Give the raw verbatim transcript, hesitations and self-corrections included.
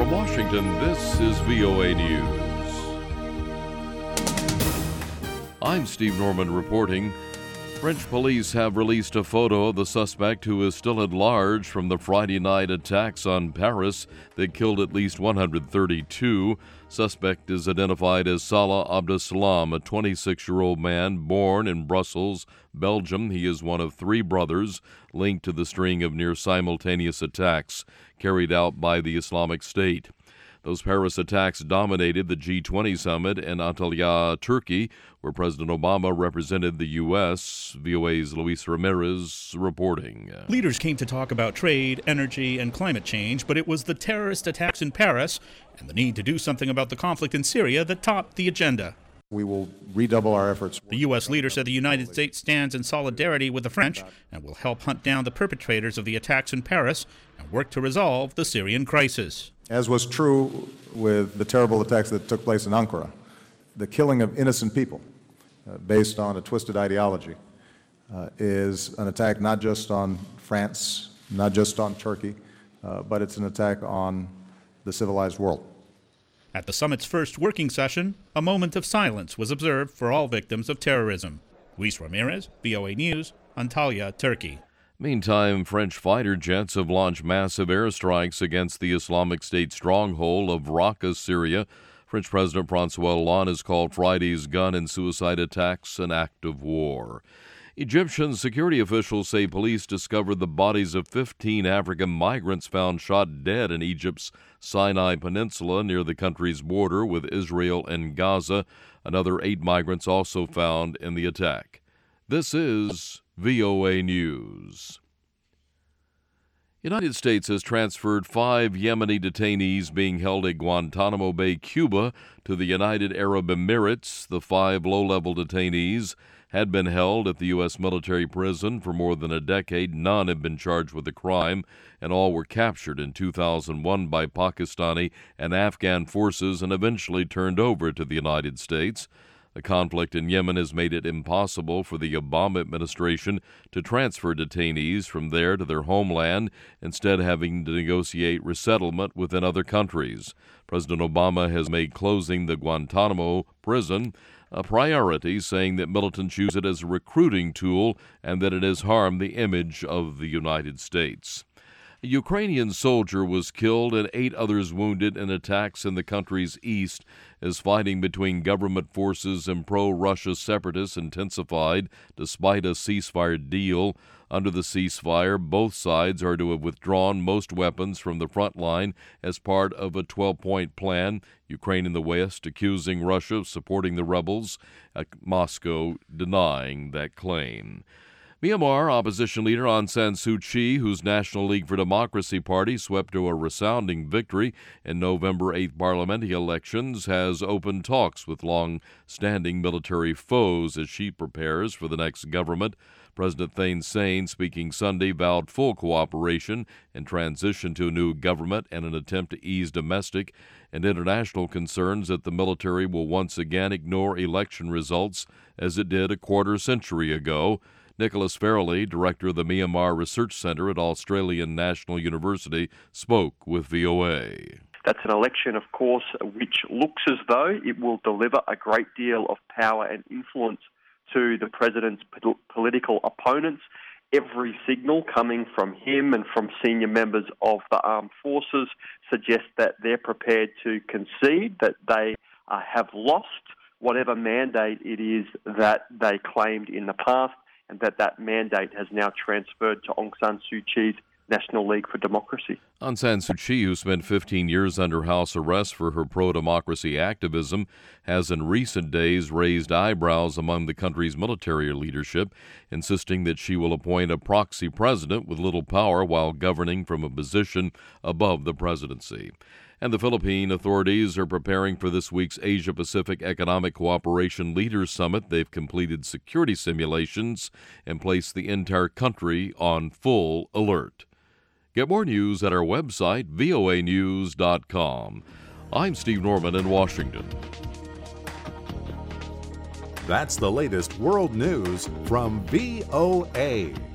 From Washington, this is V O A News. I'm Steve Norman reporting. French police have released a photo of the suspect who is still at large from the Friday night attacks on Paris that killed at least one hundred thirty-two. Suspect is identified as Salah Abdeslam, a twenty-six-year-old man born in Brussels, Belgium. He is one of three brothers linked to the string of near-simultaneous attacks carried out by the Islamic State. Those Paris attacks dominated the G twenty summit in Antalya, Turkey, where President Obama represented the U S V O A's Luis Ramirez reporting. Leaders came to talk about trade, energy, and climate change, but it was the terrorist attacks in Paris and the need to do something about the conflict in Syria that topped the agenda. We will redouble our efforts. The U S leader said the United States stands in solidarity with the French and will help hunt down the perpetrators of the attacks in Paris and work to resolve the Syrian crisis. As was true with the terrible attacks that took place in Ankara, the killing of innocent people uh, based on a twisted ideology uh, is an attack not just on France, not just on Turkey, uh, but it's an attack on the civilized world. At the summit's first working session, a moment of silence was observed for all victims of terrorism. Luis Ramirez, V O A News, Antalya, Turkey. Meantime, French fighter jets have launched massive airstrikes against the Islamic State stronghold of Raqqa, Syria. French President François Hollande has called Friday's gun and suicide attacks an act of war. Egyptian security officials say police discovered the bodies of fifteen African migrants found shot dead in Egypt's Sinai Peninsula near the country's border with Israel and Gaza. Another eight migrants also found in the attack. This is V O A News. United States has transferred five Yemeni detainees being held at Guantanamo Bay, Cuba, to the United Arab Emirates. The five low-level detainees had been held at the U S military prison for more than a decade. None have been charged with a crime, and all were captured in two thousand one by Pakistani and Afghan forces and eventually turned over to the United States. The conflict in Yemen has made it impossible for the Obama administration to transfer detainees from there to their homeland, instead having to negotiate resettlement within other countries. President Obama has made closing the Guantanamo prison a priority, saying that militants use it as a recruiting tool and that it has harmed the image of the United States. A Ukrainian soldier was killed and eight others wounded in attacks in the country's east as fighting between government forces and pro-Russia separatists intensified despite a ceasefire deal. Under the ceasefire, both sides are to have withdrawn most weapons from the front line as part of a twelve-point plan. Ukraine and the West accusing Russia of supporting the rebels, uh, Moscow denying that claim. Myanmar opposition leader Aung San Suu Kyi, whose National League for Democracy party swept to a resounding victory in November eighth parliamentary elections, has opened talks with long-standing military foes as she prepares for the next government. President Thein Sein, speaking Sunday, vowed full cooperation in transition to a new government and an attempt to ease domestic and international concerns that the military will once again ignore election results as it did a quarter century ago. Nicholas Farrelly, director of the Myanmar Research Center at Australian National University, spoke with V O A. That's an election, of course, which looks as though it will deliver a great deal of power and influence to the president's political opponents. Every signal coming from him and from senior members of the armed forces suggests that they're prepared to concede, that they uh, have lost whatever mandate it is that they claimed in the past, and that that mandate has now transferred to Aung San Suu Kyi's National League for Democracy. Aung San Suu Kyi, who spent fifteen years under house arrest for her pro-democracy activism, has in recent days raised eyebrows among the country's military leadership, insisting that she will appoint a proxy president with little power while governing from a position above the presidency. And the Philippine authorities are preparing for this week's Asia-Pacific Economic Cooperation Leaders Summit. They've completed security simulations and placed the entire country on full alert. Get more news at our website, V O A news dot com. I'm Steve Norman in Washington. That's the latest world news from V O A.